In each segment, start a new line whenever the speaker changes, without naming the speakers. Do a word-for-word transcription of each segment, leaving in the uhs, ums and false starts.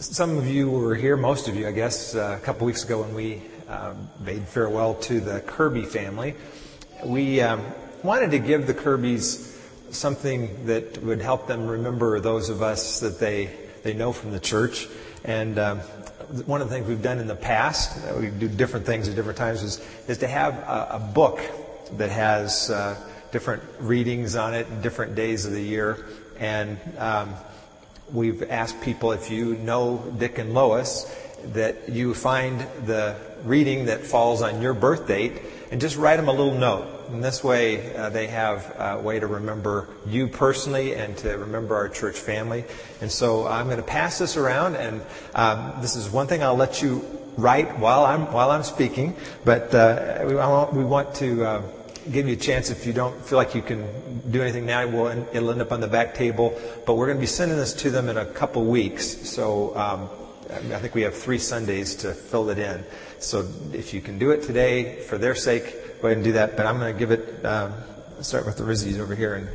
Some of you were here, most of you, I guess, uh, a couple weeks ago when we um, bade farewell to the Kirby family. We um, wanted to give the Kirbys something that would help them remember those of us that they, they know from the church. And um, one of the things we've done in the past, we do different things at different times, is, is to have a, a book that has uh, different readings on it, different days of the year. And um, we've asked people, if you know Dick and Lois, that you find the reading that falls on your birth date and just write them a little note. And this way uh, they have a way to remember you personally and to remember our church family. And so I'm going to pass this around, and um, this is one thing I'll let you write while I'm while I'm speaking. But uh, we, I want, we want to uh, give you a chance. If you don't feel like you can do anything now, we'll, it'll end up on the back table. But we're going to be sending this to them in a couple weeks. So um, I think we have three Sundays to fill it in. So if you can do it today, for their sake, go ahead and do that. But I'm going to give it, um, start with the Rizzies over here. And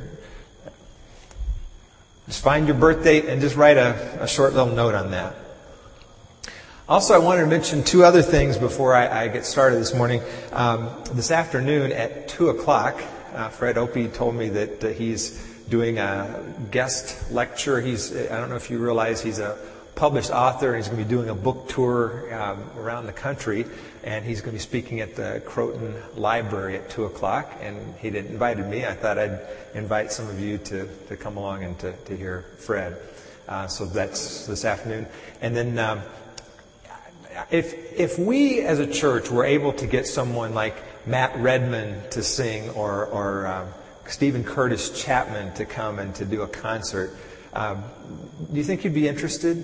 just find your birth date and just write a, a short little note on that. Also, I wanted to mention two other things before I, I get started this morning. Um, this afternoon at two o'clock, uh, Fred Opie told me that uh, he's doing a guest lecture. He's, I don't know if you realize, he's a published author, and he's going to be doing a book tour um, around the country, and he's going to be speaking at the Croton Library at two o'clock, and he didn't invited me. I thought I'd invite some of you to, to come along and to, to hear Fred. Uh, so that's this afternoon. And then um, if if we as a church were able to get someone like Matt Redman to sing, or, or um, Stephen Curtis Chapman to come and to do a concert, um, do you think you'd be interested?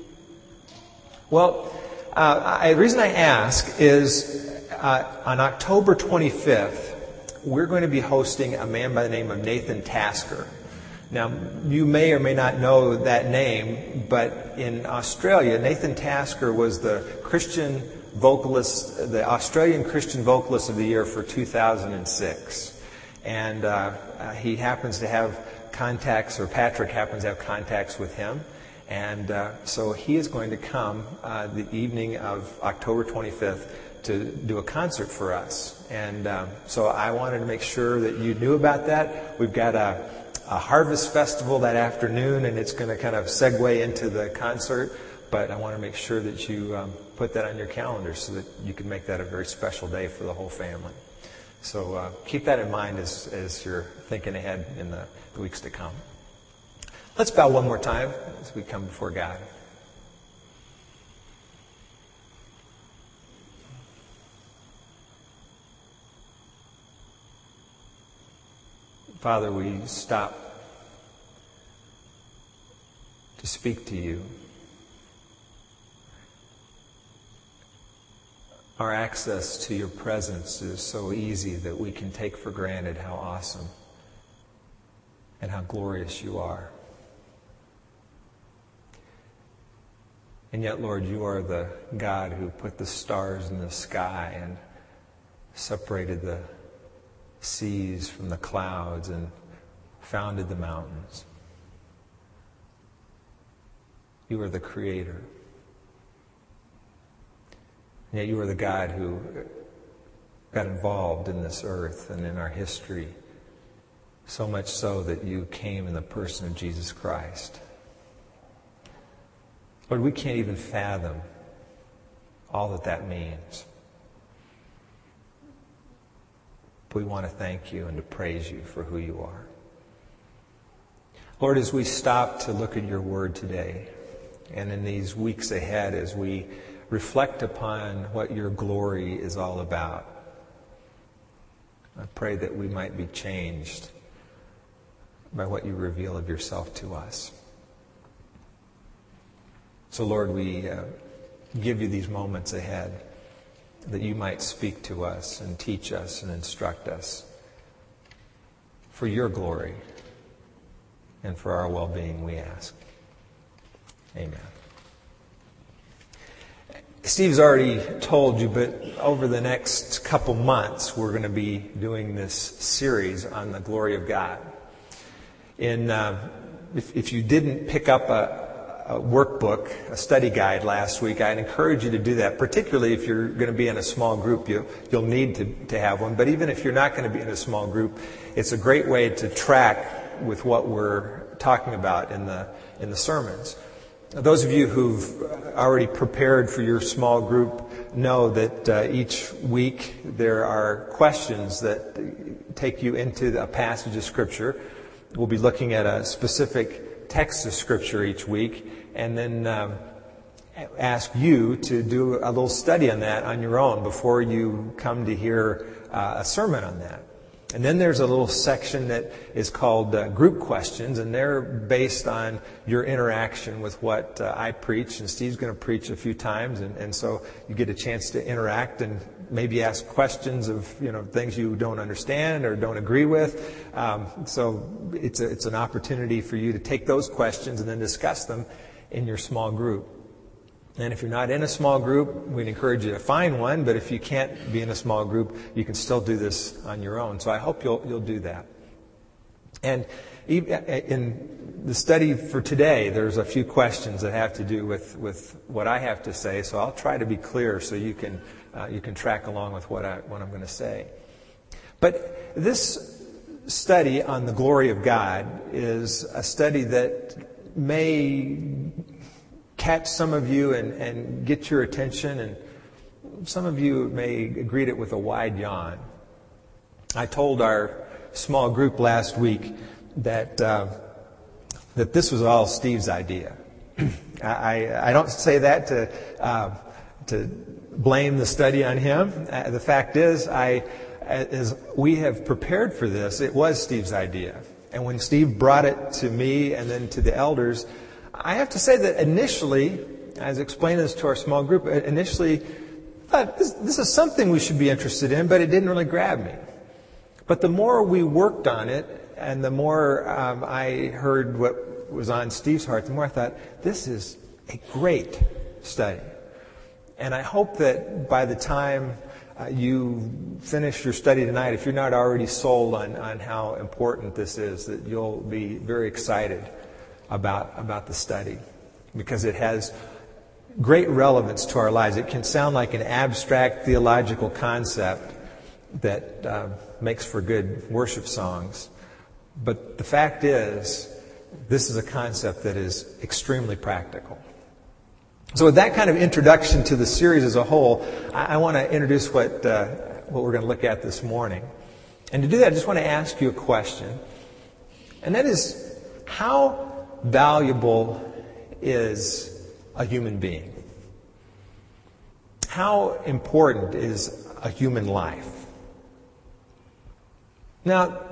Well, uh, I, the reason I ask is uh, on October twenty-fifth, we're going to be hosting a man by the name of Nathan Tasker. Now, you may or may not know that name, but in Australia, Nathan Tasker was the Christian vocalist, the Australian Christian vocalist of the year for two thousand six. And uh, uh, he happens to have contacts, or Patrick happens to have contacts with him. And uh, so he is going to come uh, the evening of October twenty-fifth to do a concert for us. And um, so I wanted to make sure that you knew about that. We've got a, a harvest festival that afternoon, and it's going to kind of segue into the concert. But I want to make sure that you um, put that on your calendar so that you can make that a very special day for the whole family. So uh, keep that in mind as, as you're thinking ahead in the, the weeks to come. Let's bow one more time as we come before God. Father, we stop to speak to you. Our access to your presence is so easy that we can take for granted how awesome and how glorious you are. And yet, Lord, you are the God who put the stars in the sky and separated the seas from the clouds and founded the mountains. You are the Creator. And yet you are the God who got involved in this earth and in our history, so much so that you came in the person of Jesus Christ. Lord, we can't even fathom all that that means. But we want to thank you and to praise you for who you are. Lord, as we stop to look at your word today, and in these weeks ahead as we reflect upon what your glory is all about, I pray that we might be changed by what you reveal of yourself to us. So, Lord, we uh, give you these moments ahead that you might speak to us and teach us and instruct us for your glory and for our well-being, we ask. Amen. Steve's already told you, but over the next couple months, we're going to be doing this series on the glory of God. In, uh, if, if you didn't pick up a, a workbook, a study guide last week. I'd encourage you to do that, particularly if you're going to be in a small group. You, you'll need to, to have one. But even if you're not going to be in a small group, it's a great way to track with what we're talking about in the in the sermons. Those of you who've already prepared for your small group know that uh, each week there are questions that take you into a passage of Scripture. We'll be looking at a specific text of Scripture each week, and then um, ask you to do a little study on that on your own before you come to hear uh, a sermon on that. And then there's a little section that is called uh, group questions, and they're based on your interaction with what uh, I preach, and Steve's going to preach a few times, and, and so you get a chance to interact and maybe ask questions of, you know, things you don't understand or don't agree with. Um, so it's a, it's an opportunity for you to take those questions and then discuss them in your small group. And if you're not in a small group, we'd encourage you to find one. But if you can't be in a small group, you can still do this on your own. So I hope you'll you'll do that. And in the study for today, there's a few questions that have to do with, with what I have to say. So I'll try to be clear so you can uh, you can track along with what I what I'm going to say. But this study on the glory of God is a study that may catch some of you and, and get your attention, and some of you may greet it with a wide yawn. I told our small group last week that uh, that this was all Steve's idea. I, I don't say that to uh, to blame the study on him. Uh, the fact is, I as we have prepared for this, it was Steve's idea. And when Steve brought it to me and then to the elders, I have to say that initially, I was explaining this to our small group, initially I thought this, this is something we should be interested in, but it didn't really grab me. But the more we worked on it, and the more um, I heard what was on Steve's heart, the more I thought, this is a great study. And I hope that by the time uh, you finish your study tonight, if you're not already sold on, on how important this is, that you'll be very excited about about the study, because it has great relevance to our lives. It can sound like an abstract theological concept that uh, makes for good worship songs, but the fact is, this is a concept that is extremely practical. So with that kind of introduction to the series as a whole, I, I want to introduce what uh, what we're going to look at this morning. And to do that, I just want to ask you a question, and that is, how valuable is a human being? How important is a human life? Now,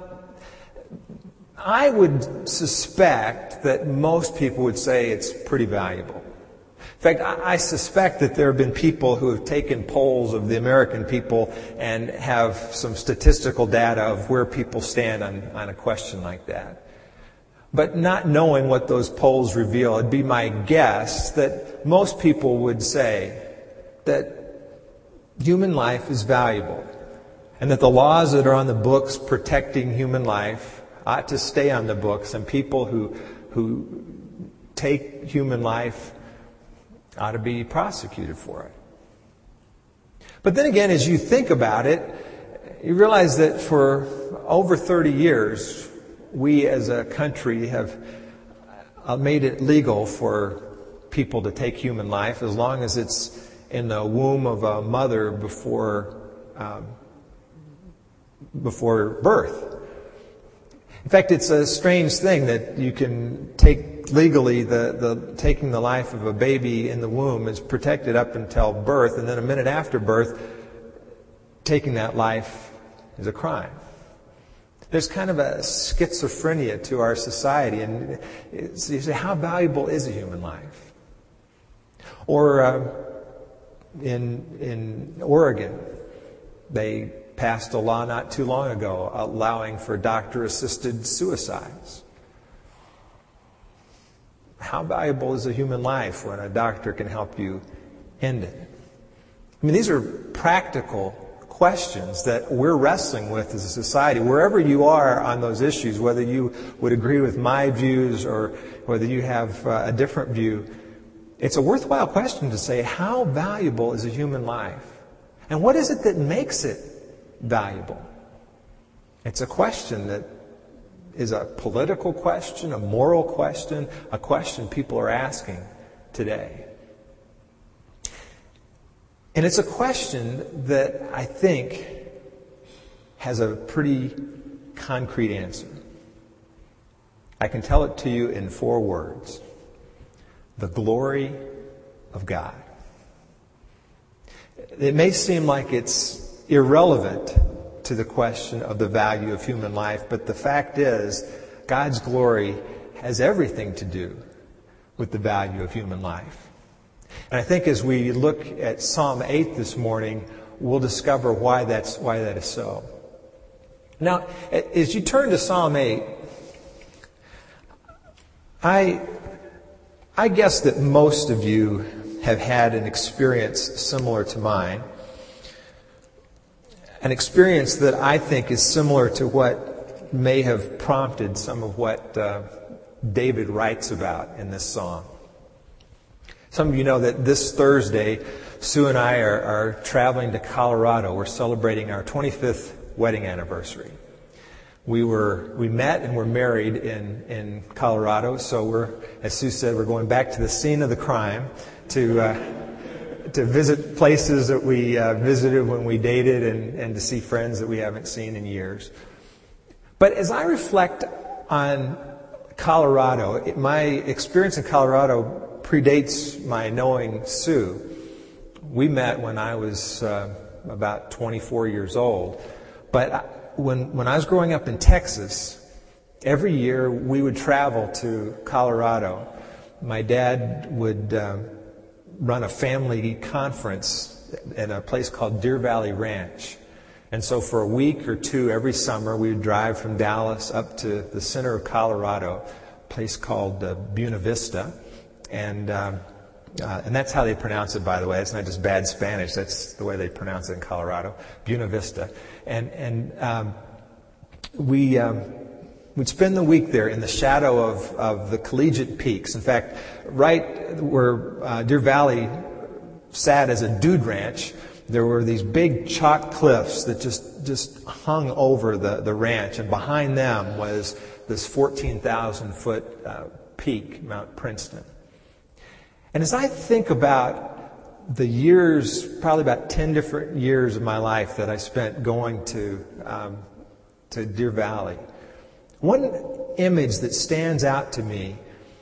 I would suspect that most people would say it's pretty valuable. In fact, I suspect that there have been people who have taken polls of the American people and have some statistical data of where people stand on, on a question like that. But not knowing what those polls reveal, it'd be my guess that most people would say that human life is valuable, and that the laws that are on the books protecting human life ought to stay on the books, and people who who take human life ought to be prosecuted for it. But then again, as you think about it, you realize that for over thirty years, we as a country have made it legal for people to take human life as long as it's in the womb of a mother before um, before birth. In fact, it's a strange thing that you can take legally the, the taking the life of a baby in the womb is protected up until birth, and then a minute after birth, taking that life is a crime. There's kind of a schizophrenia to our society, and so you say, how valuable is a human life? Or uh, in in Oregon, they passed a law not too long ago allowing for doctor-assisted suicides. How valuable is a human life when a doctor can help you end it? I mean, these are practical questions that we're wrestling with as a society, wherever you are on those issues, whether you would agree with my views or whether you have uh, a different view, it's a worthwhile question to say, how valuable is a human life? And what is it that makes it valuable? It's a question that is a political question, a moral question, a question people are asking today. And it's a question that I think has a pretty concrete answer. I can tell it to you in four words. The glory of God. It may seem like it's irrelevant to the question of the value of human life, but the fact is, God's glory has everything to do with the value of human life. And I think as we look at Psalm eight this morning, we'll discover why that's why that is so. Now, as you turn to Psalm eight, I I guess that most of you have had an experience similar to mine. An experience that I think is similar to what may have prompted some of what uh, David writes about in this song. Some of you know that this Thursday, Sue and I are, are traveling to Colorado. We're celebrating our twenty-fifth wedding anniversary. We were we met and were married in, in Colorado, so we're, as Sue said, we're going back to the scene of the crime to uh, to visit places that we uh, visited when we dated and, and to see friends that we haven't seen in years. But as I reflect on Colorado, it, my experience in Colorado predates my knowing Sue. We met when I was uh, about twenty-four years old. But when when I was growing up in Texas, every year we would travel to Colorado. My dad would uh, run a family conference at a place called Deer Valley Ranch. And so for a week or two every summer, we would drive from Dallas up to the center of Colorado, a place called uh, Buena Vista. And um, uh, and that's how they pronounce it, by the way. It's not just bad Spanish. That's the way they pronounce it in Colorado, Buena Vista. And and um, we um, we'd spend the week there in the shadow of, of the collegiate peaks. In fact, right where uh, Deer Valley sat as a dude ranch, there were these big chalk cliffs that just just hung over the, the ranch, and behind them was this fourteen thousand foot uh, peak, Mount Princeton. And as I think about the years, probably about ten different years of my life that I spent going to um, to Deer Valley, one image that stands out to me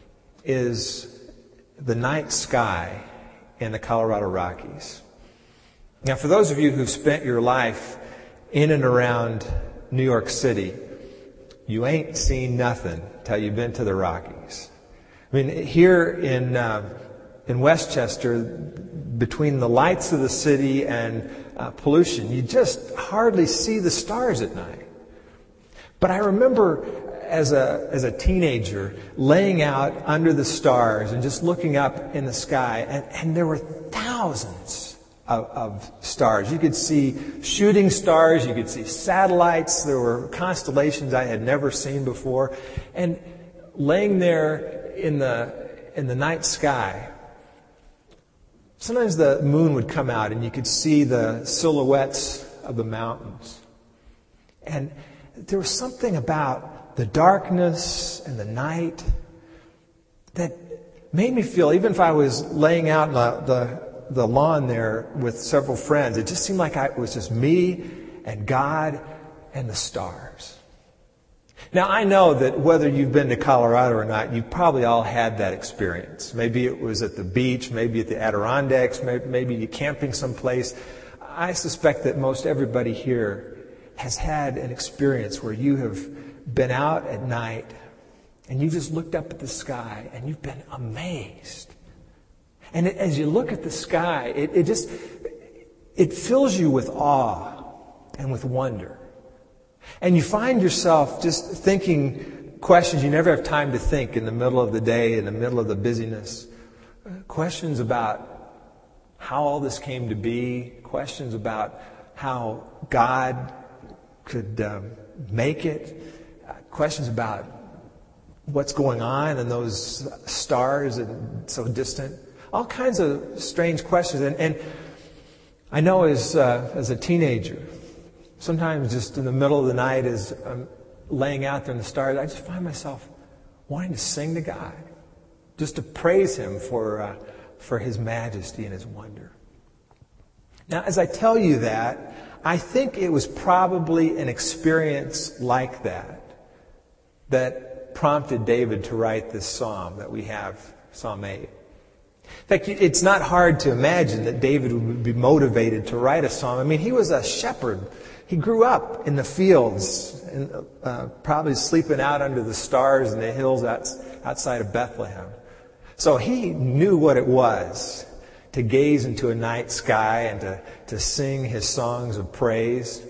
is the night sky in the Colorado Rockies. Now, for those of you who've spent your life in and around New York City, you ain't seen nothing till you've been to the Rockies. I mean, here in uh, in Westchester, between the lights of the city and uh, pollution, you just hardly see the stars at night. But I remember as a as a teenager laying out under the stars and just looking up in the sky, and, and there were thousands of, of stars. You could see shooting stars, you could see satellites, there were constellations I had never seen before. And laying there in the in the night sky, sometimes the moon would come out and you could see the silhouettes of the mountains. And there was something about the darkness and the night that made me feel, even if I was laying out in the, the, the lawn there with several friends, it just seemed like I, it was just me and God and the stars. Now, I know that whether you've been to Colorado or not, you've probably all had that experience. Maybe it was at the beach, maybe at the Adirondacks, maybe, maybe you're camping someplace. I suspect that most everybody here has had an experience where you have been out at night and you just looked up at the sky and you've been amazed. And it, as you look at the sky, it, it just, it fills you with awe and with wonder. And you find yourself just thinking questions you never have time to think in the middle of the day, in the middle of the busyness. Questions about how all this came to be. Questions about how God could um, make it, uh, questions about what's going on in those stars and so distant, all kinds of strange questions. And, and I know as uh, as a teenager, sometimes just in the middle of the night as I'm laying out there in the stars, I just find myself wanting to sing to God, just to praise Him for uh, for His majesty and His wonder. Now, as I tell you that, I think it was probably an experience like that that prompted David to write this psalm that we have, Psalm eight. In fact, it's not hard to imagine that David would be motivated to write a psalm. I mean, he was a shepherd. He grew up in the fields, and uh, probably sleeping out under the stars in the hills outside of Bethlehem. So he knew what it was to gaze into a night sky and to, to sing his songs of praise.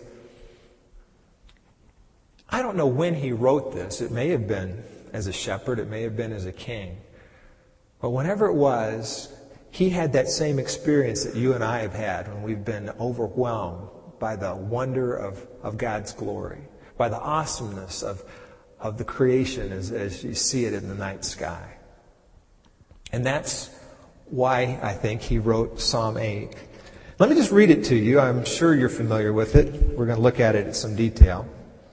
I don't know when he wrote this. It may have been as a shepherd. It may have been as a king. But whenever it was, he had that same experience that you and I have had when we've been overwhelmed by the wonder of, of God's glory, by the awesomeness of, of the creation as, as you see it in the night sky. And that's why I think he wrote Psalm eight. Let me just read it to you. I'm sure you're familiar with it. We're going to look at it in some detail.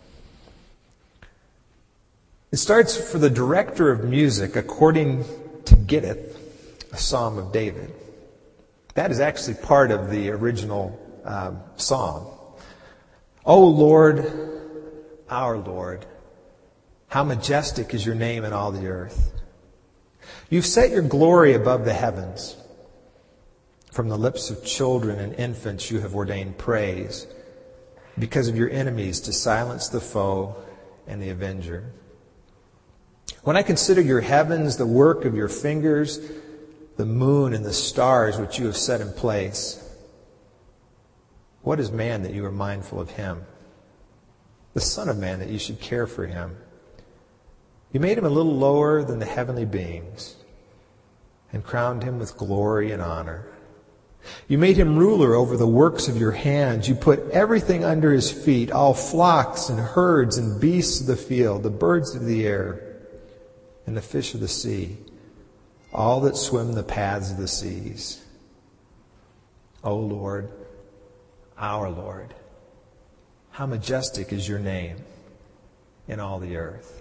It starts, for the director of music, according to Gittith, a psalm of David. That is actually part of the original um, psalm. O Lord, our Lord, how majestic is your name in all the earth. You've set your glory above the heavens. From the lips of children and infants you have ordained praise, because of your enemies, to silence the foe and the avenger. When I consider your heavens, the work of your fingers, the moon and the stars which you have set in place, what is man that you are mindful of him? The Son of Man that you should care for him. You made him a little lower than the heavenly beings and crowned him with glory and honor. You made him ruler over the works of your hands. You put everything under his feet, all flocks and herds and beasts of the field, the birds of the air, and the fish of the sea, all that swim the paths of the seas. O Lord, our Lord, how majestic is your name in all the earth.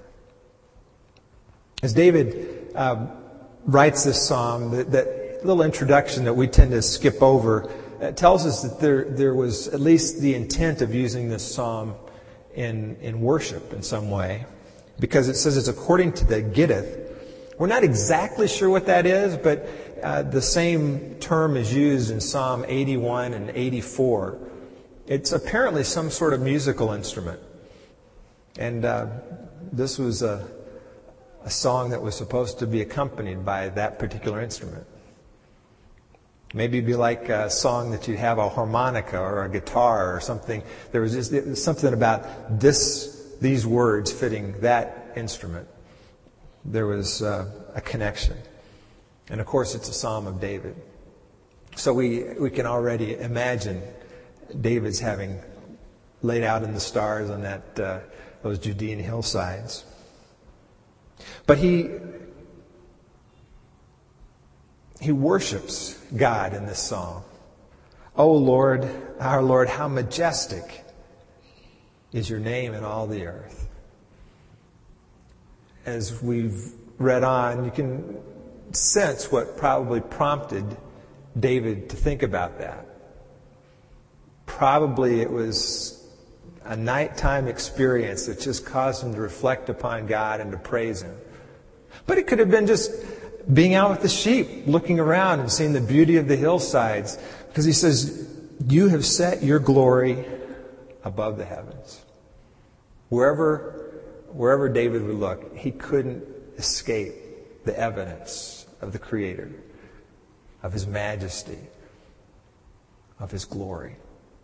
As David um, writes this psalm, that, that little introduction that we tend to skip over, uh, tells us that there, there was at least the intent of using this psalm in, in worship in some way. Because it says it's according to the Gittith. We're not exactly sure what that is, but uh, the same term is used in Psalm eighty-one and eighty-four. It's apparently some sort of musical instrument. And uh, this was a, a song that was supposed to be accompanied by that particular instrument. Maybe it'd be like a song that you'd have a harmonica or a guitar or something. There was just there was something about this. These words fitting that instrument. There was uh, a connection. And of course it's a Psalm of David. So we, we can already imagine David's having laid out in the stars on that uh, those Judean hillsides. But he he worships God in this psalm. O Lord, our Lord, how majestic is your name in all the earth. As we've read on, you can sense what probably prompted David to think about that. Probably it was a nighttime experience that just caused him to reflect upon God and to praise Him. But it could have been just being out with the sheep, looking around and seeing the beauty of the hillsides. Because he says, you have set your glory above the heavens. Wherever, wherever David would look, he couldn't escape the evidence of the Creator, of His majesty, of His glory.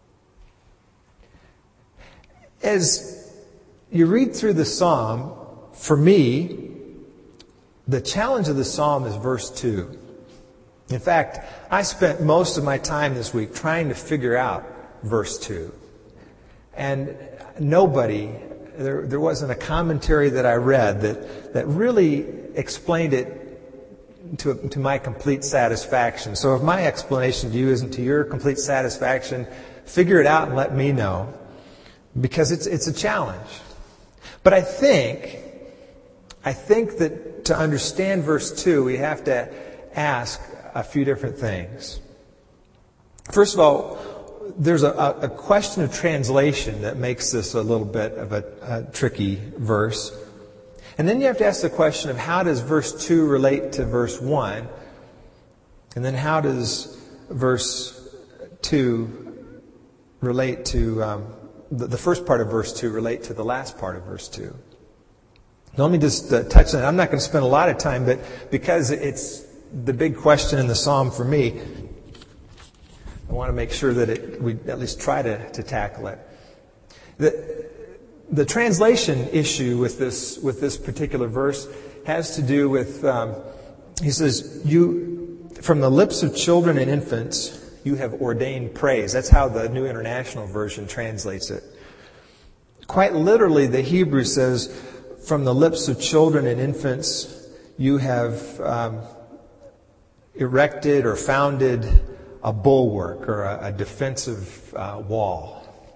As you read through the psalm, for me, the challenge of the psalm is verse two. In fact, I spent most of my time this week trying to figure out verse two. And nobody, there, there wasn't a commentary that I read that, that really explained it to, to my complete satisfaction. So if my explanation to you isn't to your complete satisfaction, figure it out and let me know, because it's it's a challenge. But I think, I think that to understand verse two, we have to ask a few different things. First of all, there's a, a question of translation that makes this a little bit of a, a tricky verse. And then you have to ask the question of how does verse two relate to verse one? And then how does verse two relate to, um, the, the first part of verse two relate to the last part of verse two? Now, let me just uh, touch on it. I'm not going to spend a lot of time, but because it's the big question in the psalm for me, I want to make sure that it, we at least try to, to tackle it. The, the translation issue with this with this particular verse has to do with, um, he says, "You from the lips of children and infants you have ordained praise." That's how the New International Version translates it. Quite literally, the Hebrew says, "From the lips of children and infants you have um, erected or founded a bulwark or a, a defensive uh, wall."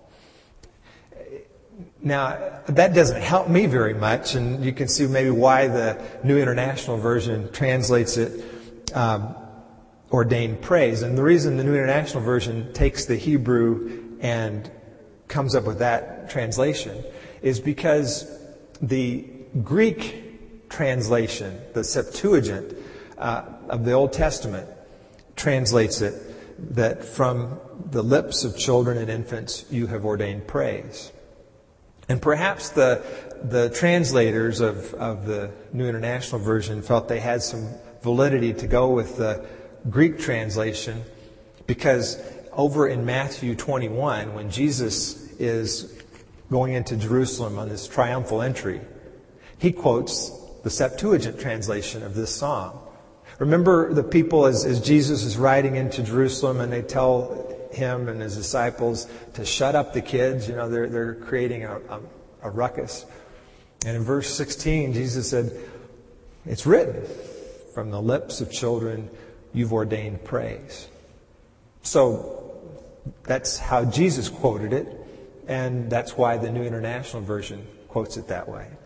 Now, that doesn't help me very much, and you can see maybe why the New International Version translates it um, ordained praise. And the reason the New International Version takes the Hebrew and comes up with that translation is because the Greek translation, the Septuagint uh, of the Old Testament, translates it that from the lips of children and infants you have ordained praise. And perhaps the the translators of, of the New International Version felt they had some validity to go with the Greek translation, because over in Matthew twenty-one, when Jesus is going into Jerusalem on his triumphal entry, he quotes the Septuagint translation of this psalm. Remember the people as, as Jesus is riding into Jerusalem, and they tell him and his disciples to shut up the kids. You know, they're they're creating a, a, a ruckus. And in verse sixteen, Jesus said, "It's written, from the lips of children you've ordained praise." So that's how Jesus quoted it, and that's why the New International Version quotes it that way.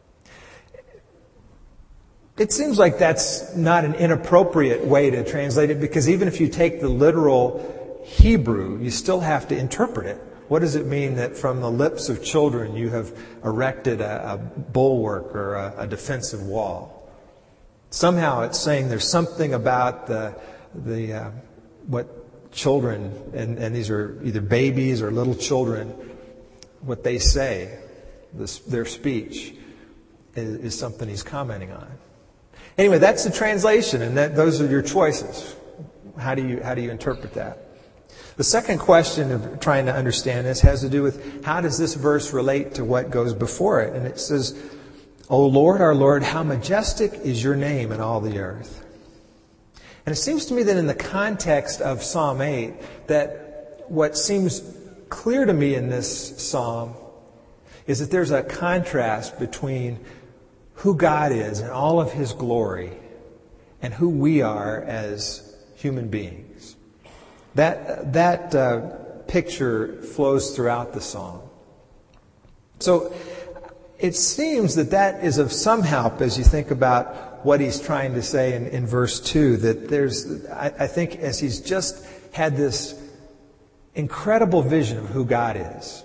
It seems like that's not an inappropriate way to translate it, because even if you take the literal Hebrew, you still have to interpret it. What does it mean that from the lips of children you have erected a, a bulwark or a, a defensive wall? Somehow it's saying there's something about the the uh, what children, and, and these are either babies or little children, what they say, this, their speech, is, is something he's commenting on. Anyway, that's the translation, and that those are your choices. How do you how do you interpret that? The second question of trying to understand this has to do with how does this verse relate to what goes before it? And it says, "O Lord, our Lord, how majestic is your name in all the earth." And it seems to me that in the context of Psalm eight, that what seems clear to me in this psalm is that there's a contrast between who God is in all of His glory and who we are as human beings. That that uh, picture flows throughout the psalm. So it seems that that is of some help as you think about what he's trying to say in, in verse two. That there's, I, I think, as he's just had this incredible vision of who God is.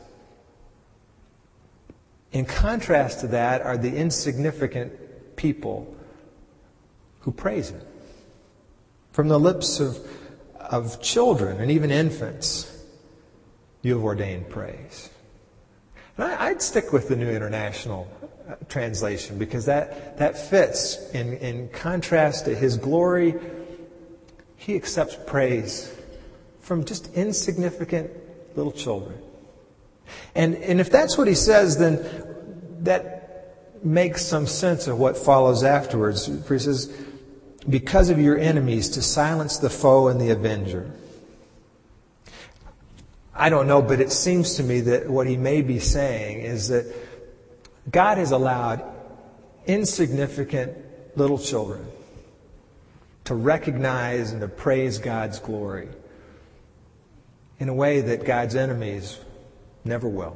In contrast to that are the insignificant people who praise Him. From the lips of of children and even infants, you have ordained praise. And I, I'd stick with the New International Translation, because that, that fits. In, in contrast to His glory, He accepts praise from just insignificant little children. And, and if that's what He says, then that makes some sense of what follows afterwards. He says, "Because of your enemies, to silence the foe and the avenger." I don't know, but it seems to me that what he may be saying is that God has allowed insignificant little children to recognize and to praise God's glory in a way that God's enemies never will.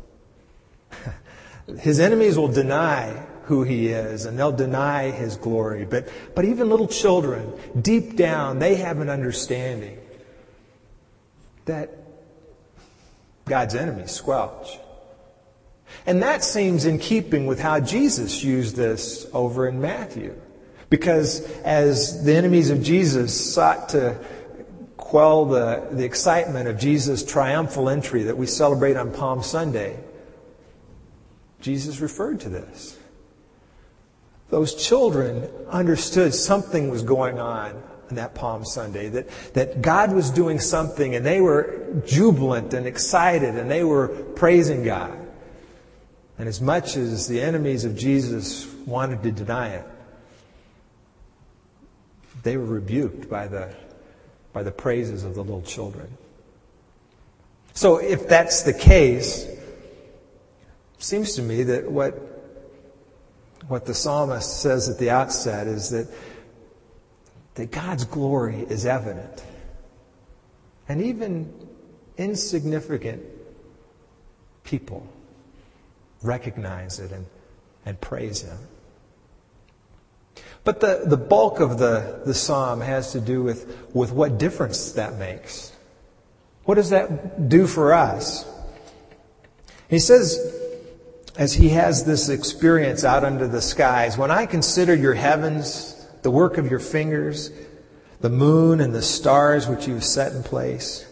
His enemies will deny who He is, and they'll deny His glory. But, but even little children, deep down, they have an understanding that God's enemies squelch. And that seems in keeping with how Jesus used this over in Matthew. Because as the enemies of Jesus sought to quell the, the excitement of Jesus' triumphal entry that we celebrate on Palm Sunday, Jesus referred to this. Those children understood something was going on on that Palm Sunday, that, that God was doing something, and they were jubilant and excited, and they were praising God. And as much as the enemies of Jesus wanted to deny it, they were rebuked by the, by the praises of the little children. So if that's the case, it seems to me that what, what the psalmist says at the outset is that, that God's glory is evident. And even insignificant people recognize it and, and praise Him. But the, the bulk of the, the psalm has to do with, with what difference that makes. What does that do for us? He says, as he has this experience out under the skies, when I consider your heavens, the work of your fingers, the moon and the stars which you have set in place,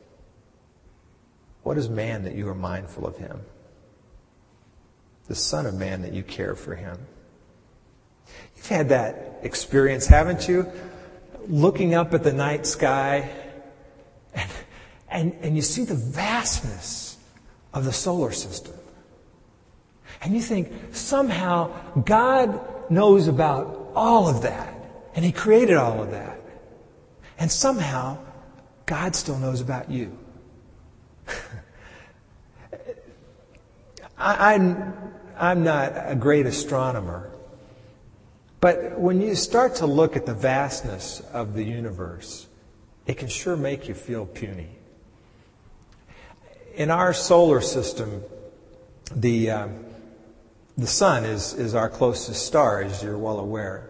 what is man that you are mindful of him? The Son of Man that you care for him. You've had that experience, haven't you? Looking up at the night sky and, and, and you see the vastness of the solar system. And you think, somehow God knows about all of that. And He created all of that. And somehow God still knows about you. I, I'm, I'm not a great astronomer. But when you start to look at the vastness of the universe, it can sure make you feel puny. In our solar system, the uh, the sun is, is our closest star, as you're well aware.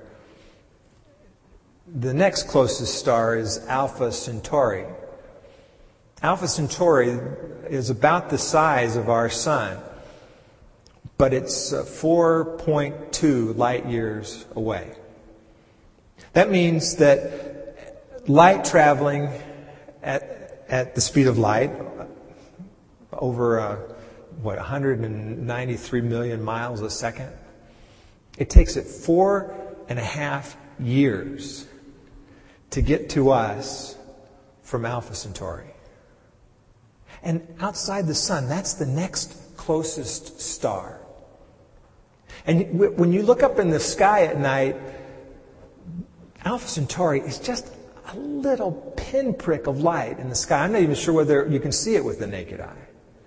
The next closest star is Alpha Centauri. Alpha Centauri is about the size of our sun, but it's four point two light years away. That means that light traveling at, at the speed of light, over uh, what, one hundred ninety-three million miles a second, it takes it four and a half years to get to us from Alpha Centauri. And outside the sun, that's the next closest star. And when you look up in the sky at night, Alpha Centauri is just a little pinprick of light in the sky. I'm not even sure whether you can see it with the naked eye.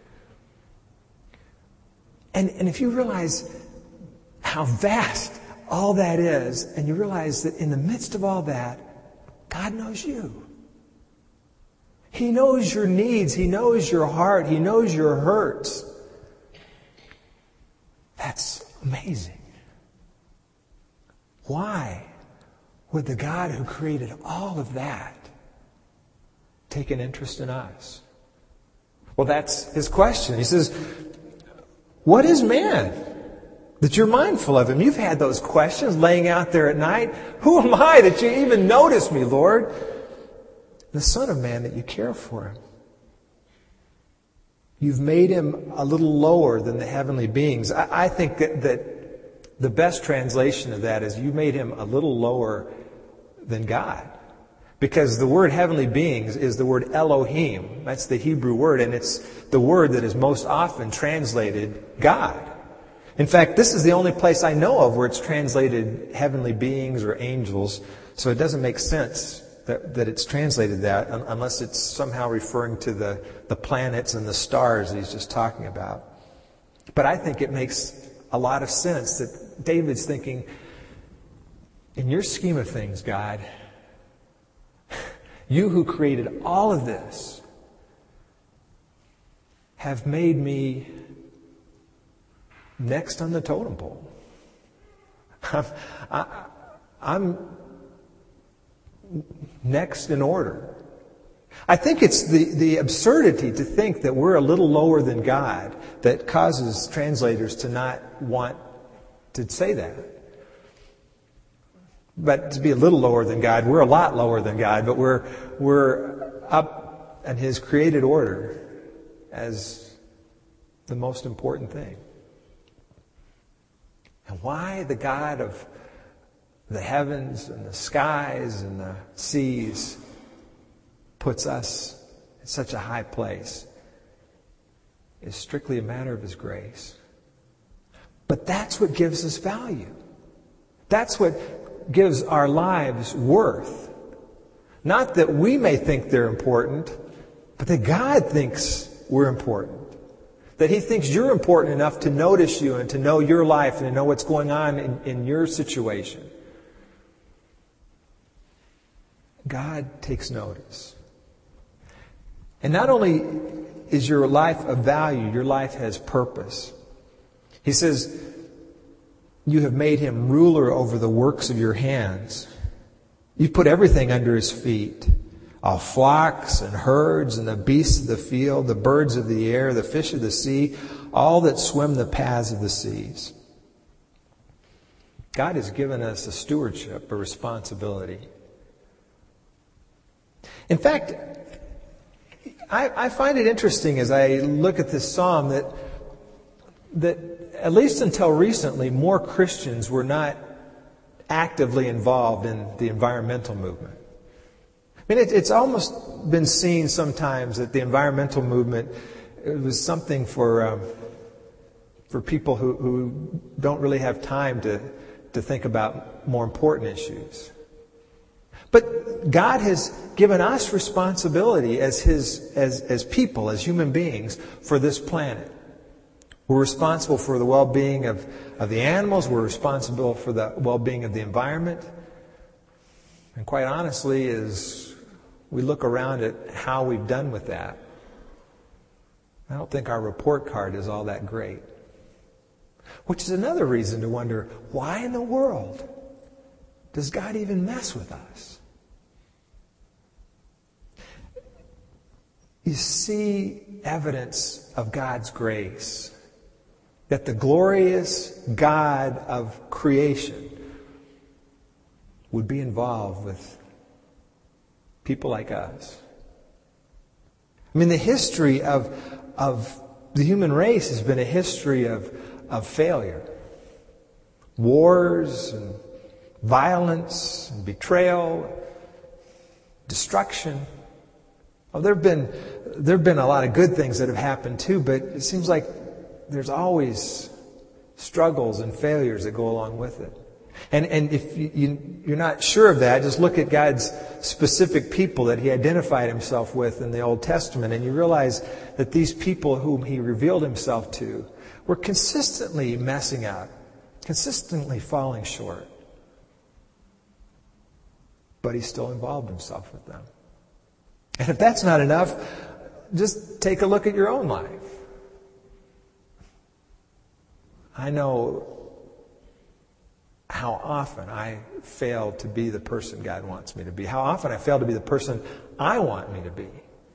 And, and if you realize how vast all that is, and you realize that in the midst of all that, God knows you. He knows your needs. He knows your heart. He knows your hurts. That's amazing. Why would the God who created all of that take an interest in us? Well, that's his question. He says, what is man that you're mindful of him? You've had those questions laying out there at night. Who am I that you even notice me, Lord? The Son of Man that you care for him. You've made him a little lower than the heavenly beings. I, I think that, that the best translation of that is you made him a little lower than God. Because the word heavenly beings is the word Elohim. That's the Hebrew word, and it's the word that is most often translated God. In fact, this is the only place I know of where it's translated heavenly beings or angels, so it doesn't make sense that, that it's translated that, un- unless it's somehow referring to the, the planets and the stars that he's just talking about. But I think it makes a lot of sense that David's thinking, in your scheme of things, God, you who created all of this have made me next on the totem pole. I'm, I, I'm next in order. I think it's the, the absurdity to think that we're a little lower than God that causes translators to not want to say that. But to be a little lower than God, we're a lot lower than God, but we're we're up in His created order as the most important thing. And why the God of the heavens and the skies and the seas puts us in such a high place is strictly a matter of His grace. But that's what gives us value. That's what gives our lives worth. Not that we may think they're important, but that God thinks we're important. That He thinks you're important enough to notice you and to know your life and to know what's going on in, in your situation. God takes notice. And not only is your life of value, your life has purpose. He says, you have made Him ruler over the works of your hands. You've put everything under His feet. All flocks and herds and the beasts of the field, the birds of the air, the fish of the sea, all that swim the paths of the seas. God has given us a stewardship, a responsibility. In fact, I, I find it interesting as I look at this psalm that that at least until recently, more Christians were not actively involved in the environmental movement. I mean, it, it's almost been seen sometimes that the environmental movement it was something for um, for people who, who don't really have time to to think about more important issues. But God has given us responsibility as His as as people, as human beings, for this planet. We're responsible for the well-being of, of the animals. We're responsible for the well-being of the environment. And quite honestly, as we look around at how we've done with that, I don't think our report card is all that great. Which is another reason to wonder, why in the world does God even mess with us? You see evidence of God's grace. That the glorious God of creation would be involved with people like us. I mean, the history of, of the human race has been a history of, of failure. Wars and violence and betrayal, destruction. Well, there have been there have been a lot of good things that have happened too, but it seems like there's always struggles and failures that go along with it. And and if you, you, you're not sure of that, just look at God's specific people that He identified Himself with in the Old Testament, and you realize that these people whom He revealed Himself to were consistently messing up, consistently falling short. But He still involved Himself with them. And if that's not enough, just take a look at your own life. I know how often I fail to be the person God wants me to be. How often I fail to be the person I want me to be.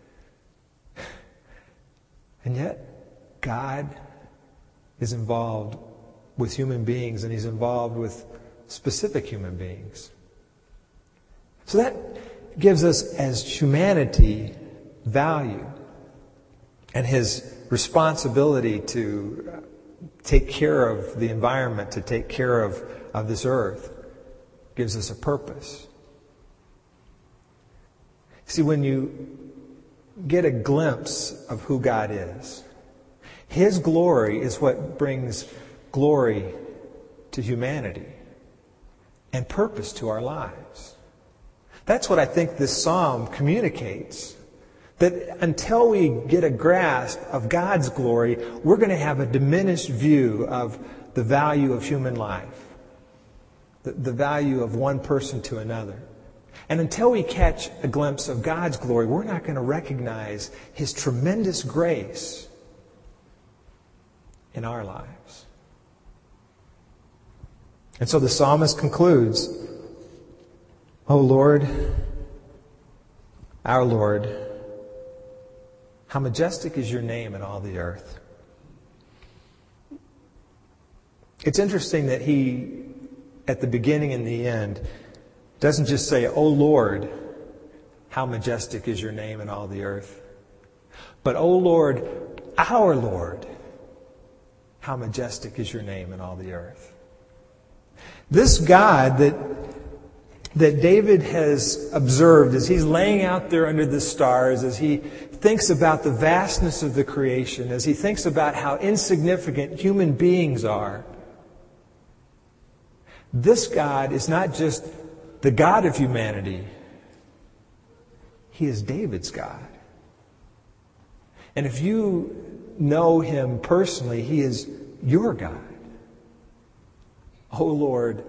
And yet, God is involved with human beings, and He's involved with specific human beings. So that gives us, as humanity, value and His responsibility to take care of the environment, to take care of, of this earth, gives us a purpose. See, when you get a glimpse of who God is, His glory is what brings glory to humanity and purpose to our lives. That's what I think this psalm communicates. That until we get a grasp of God's glory, we're going to have a diminished view of the value of human life, the, the value of one person to another. And until we catch a glimpse of God's glory, we're not going to recognize His tremendous grace in our lives. And so the psalmist concludes, O Lord, our Lord, how majestic is your name in all the earth. It's interesting that he, at the beginning and the end, doesn't just say, O Lord, how majestic is your name in all the earth. But, O Lord, our Lord, how majestic is your name in all the earth. This God that, that David has observed as he's laying out there under the stars, as he thinks about the vastness of the creation, as he thinks about how insignificant human beings are, this God is not just the God of humanity. He is David's God. And if you know Him personally, He is your God. O Lord,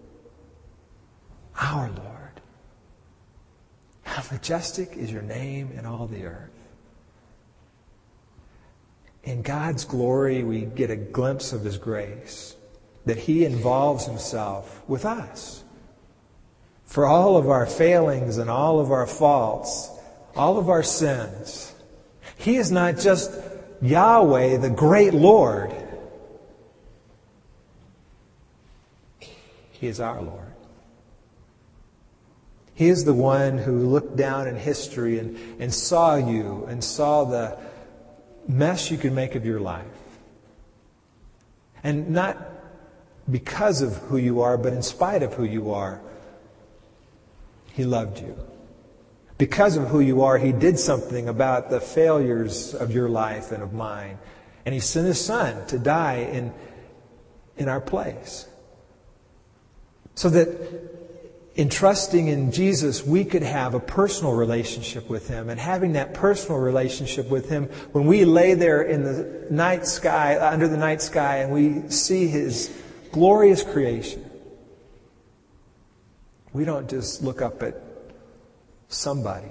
our Lord, how majestic is your name in all the earth. In God's glory, we get a glimpse of His grace, that He involves Himself with us. For all of our failings and all of our faults, all of our sins, He is not just Yahweh, the great Lord. He is our Lord. He is the one who looked down in history and, and saw you and saw the mess you could make of your life. And not because of who you are, but in spite of who you are, He loved you. Because of who you are, He did something about the failures of your life and of mine. And He sent His Son to die in, in our place. So that in trusting in Jesus, we could have a personal relationship with Him. And having that personal relationship with Him, when we lay there in the night sky, under the night sky, and we see His glorious creation, we don't just look up at somebody.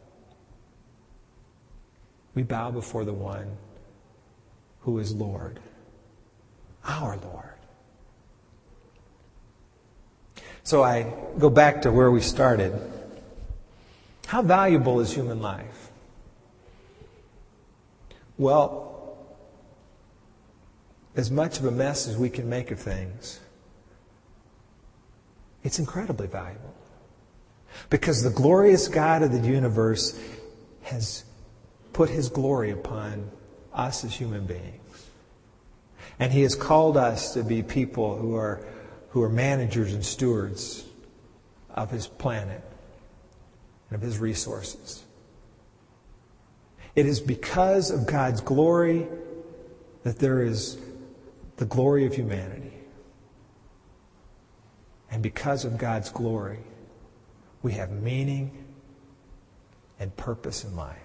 We bow before the one who is Lord, our Lord. So I go back to where we started. How valuable is human life? Well, as much of a mess as we can make of things, it's incredibly valuable. Because the glorious God of the universe has put His glory upon us as human beings. And He has called us to be people who are who are managers and stewards of His planet and of His resources. It is because of God's glory that there is the glory of humanity. And because of God's glory, we have meaning and purpose in life.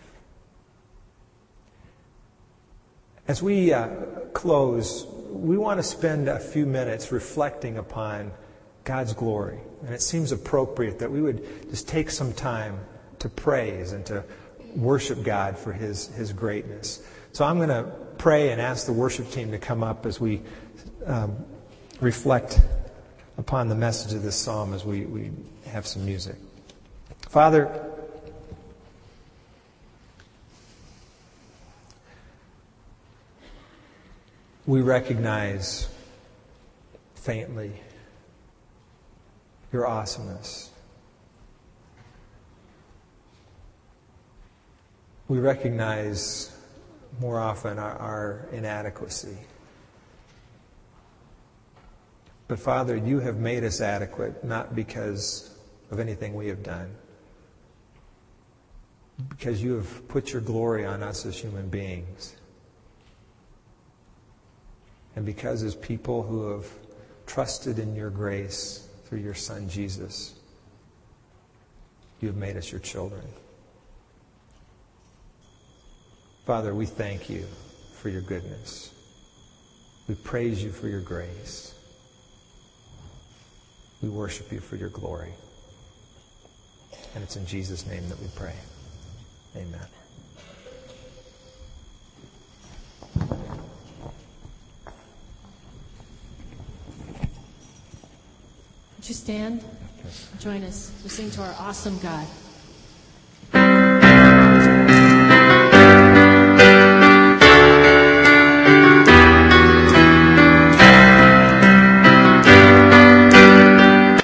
As we uh, close, we want to spend a few minutes reflecting upon God's glory. And it seems appropriate that we would just take some time to praise and to worship God for His, His greatness. So I'm going to pray and ask the worship team to come up as we um, reflect upon the message of this psalm as we, we have some music. Father, we recognize faintly Your awesomeness. We recognize more often our, our inadequacy. But Father, You have made us adequate, not because of anything we have done, because You have put Your glory on us as human beings. And because as people who have trusted in Your grace through Your Son Jesus, You have made us your children. Father, we thank you for your goodness. We praise you for your grace. We worship you for your glory. And it's in Jesus' name that we pray. Amen.
Would you stand? Join us. We sing to our awesome God.